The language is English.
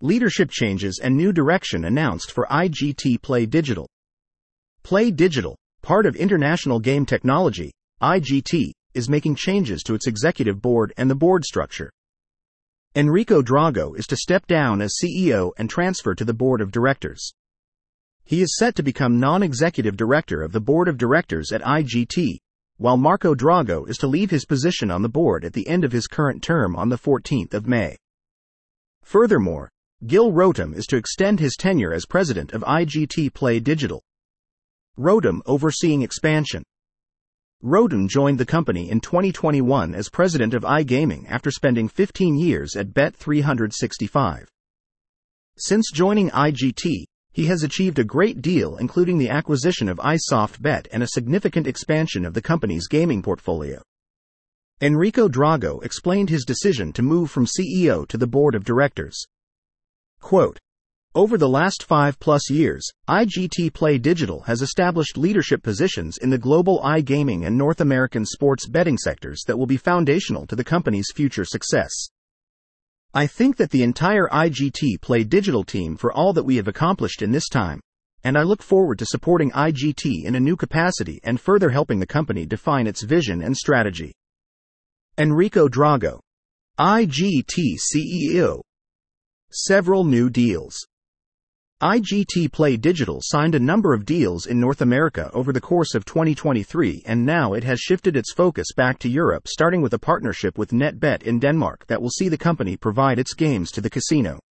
Leadership changes and new direction announced for IGT Play Digital. Play Digital, part of International Game Technology, IGT, is making changes to its executive board and the board structure. Enrico Drago is to step down as CEO and transfer to the board of directors. He is set to become non-executive director of the board of directors at IGT, while Marco Drago is to leave his position on the board at the end of his current term on the 14th of May. Furthermore, Gil Rotem is to extend his tenure as president of IGT Play Digital. Rotem overseeing expansion. Rotem joined the company in 2021 as president of iGaming after spending 15 years at Bet365. Since joining IGT, he has achieved a great deal, including the acquisition of iSoftBet and a significant expansion of the company's gaming portfolio. Enrico Drago explained his decision to move from CEO to the board of directors. Quote, "Over the last 5+ years, IGT Play Digital has established leadership positions in the global iGaming and North American sports betting sectors that will be foundational to the company's future success. I thank the entire IGT Play Digital team for all that we have accomplished in this time, and I look forward to supporting IGT in a new capacity and further helping the company define its vision and strategy." Enrico Drago, IGT CEO. Several new deals. IGT Play Digital signed a number of deals in North America over the course of 2023, and now it has shifted its focus back to Europe, starting with a partnership with NetBet in Denmark that will see the company provide its games to the casino.